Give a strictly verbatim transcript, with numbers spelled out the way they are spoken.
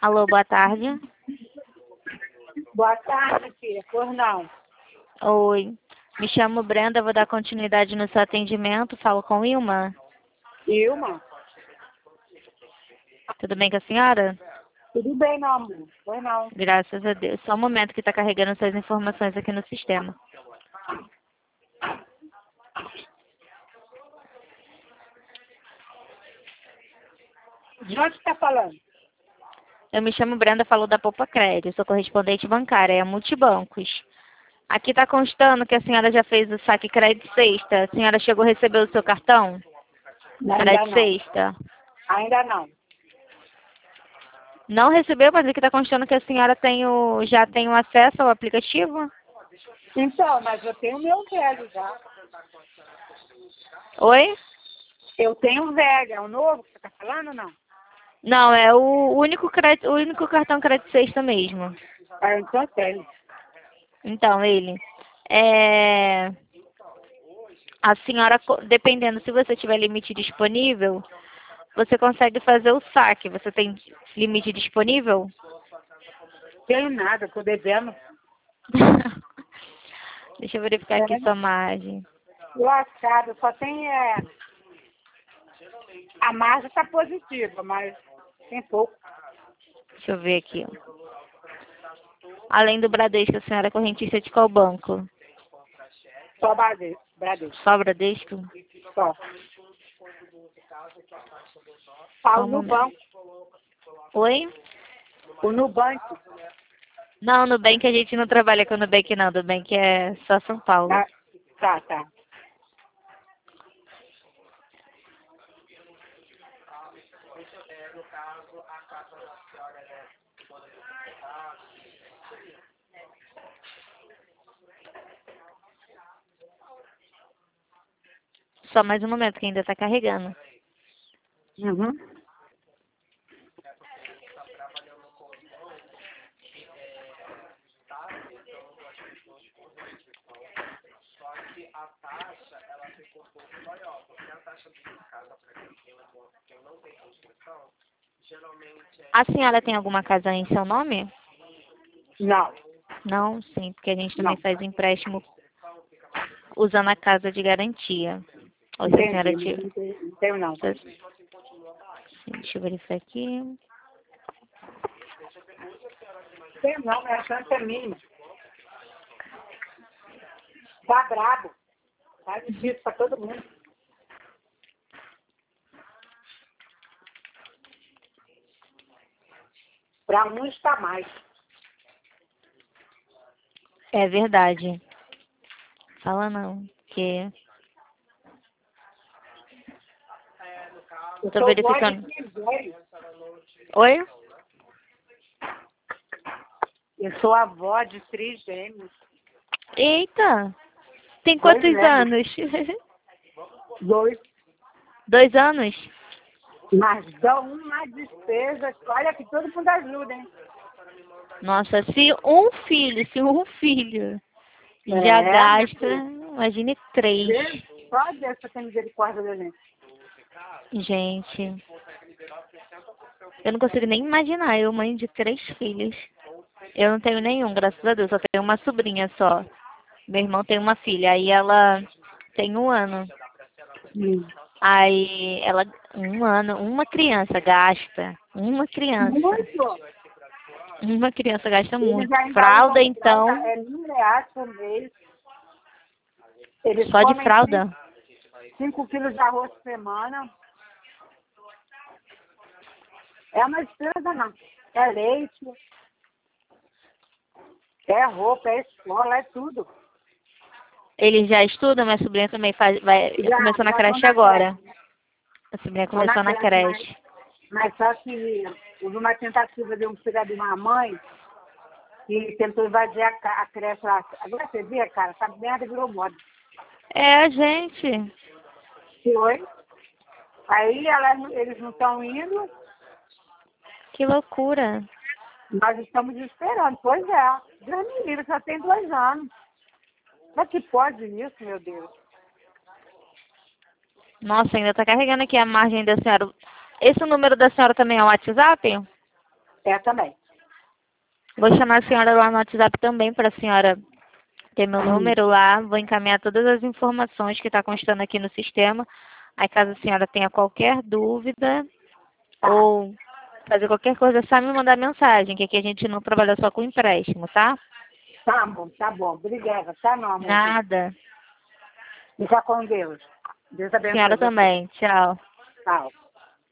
Alô, boa tarde. Boa tarde, filha. Pois não. Oi. Me chamo Brenda, vou dar continuidade no seu atendimento. Falo com Ilma. Ilma? Tudo bem com a senhora? Tudo bem, meu amor. Pois não. Graças a Deus. Só um momento que está carregando suas informações aqui no sistema. De onde você tá falando? Eu me chamo Brenda, falo da Poupa Crédito. Sou correspondente bancária, é a Multibancos. Aqui está constando que a senhora já fez o saque crédito sexta. A senhora chegou a receber o seu cartão? Ainda Crédito não. sexta. Ainda não. Não recebeu, mas aqui está constando que a senhora tem o, já tem o acesso ao aplicativo? Então, mas eu tenho meu velho já. Oi? Eu tenho um velho. É o novo que você tá falando ou não? Não, é o único, crédito, o único cartão crédito sexta mesmo. Ah, então tenho. Então, ele. É... A senhora, co- dependendo, se você tiver limite disponível, você consegue fazer o saque. Você tem limite disponível? Tenho nada, tô devendo. Deixa eu verificar aqui É. sua margem. Lascado. Só tem... É... A margem tá positiva, mas tem pouco. Deixa eu ver aqui. Além do Bradesco, a senhora é correntista de qual banco? Só Bradesco. Bradesco. Só Bradesco? Só. Só Falo um no momento. banco. Oi? O Nubank. Não, Nubank a gente não trabalha com Nubank não. Nubank é só São Paulo. Tá, tá. tá. Só mais um momento que ainda está carregando. Uhum. A senhora tem alguma casa em seu nome? Não, Não, sim, porque a gente também não. faz empréstimo usando a casa de garantia. Ou se a senhora Entendi. tiver. Não tenho, não tenho, não. Deixa eu verificar aqui. Tenho não, minha chance é mínima. Tá brabo. Tá difícil pra todo mundo. Pra uns tá mais. É verdade. Fala não, porque Eu tô sou avó de verificando. três velhos. Oi? Eu sou avó de três gêmeos. Eita! Tem Dois quantos gêmeos. anos? Dois. Dois anos? Mas dão uma despesa. Olha que todo mundo ajuda, hein? Nossa, se um filho, se um filho já É, minha gasta, filha. imagine três. Deus, só Deus pra ter misericórdia da gente. Gente, eu não consigo nem imaginar, eu mãe de três filhos. Eu não tenho nenhum, graças a Deus, só tenho uma sobrinha só. Meu irmão tem uma filha, aí ela tem um ano. Hum. Aí ela, um ano, uma criança gasta, uma criança, Muito. uma criança gasta Eles muito. ainda Fralda, usam fralda, então, é mil reais por mês. Eles só de comem fralda. cinco quilos de arroz por semana. É uma despesa, não. É leite, é roupa, é escola, é tudo. Eles já estudam, minha sobrinha também faz, vai, Já, começou na já estão creche na agora. creche. A sobrinha Estão na começou na creche, mas, creche. mas só que houve uma tentativa de um filho de uma mãe que tentou invadir a, ca- a creche lá. Agora você vê, cara, essa merda virou moda. É, gente. Foi. Aí elas, eles não estão indo, Que loucura. nós estamos esperando. Pois é. Deus me livre, só tem dois anos. Como é que pode isso, meu Deus? Nossa, ainda tá carregando aqui a margem da senhora. Esse número da senhora também é o WhatsApp? É, também. Vou chamar a senhora lá no WhatsApp também para a senhora ter meu Hum. número lá. Vou encaminhar todas as informações que está constando aqui no sistema. Aí caso a senhora tenha qualquer dúvida Tá. ou fazer qualquer coisa, é só me mandar mensagem, que aqui a gente não trabalha só com empréstimo, tá? Tá bom, tá bom. Obrigada, tá, meu amor? Nada. Fica com Deus. Deus A abençoe senhora você. também. Tchau. Tchau.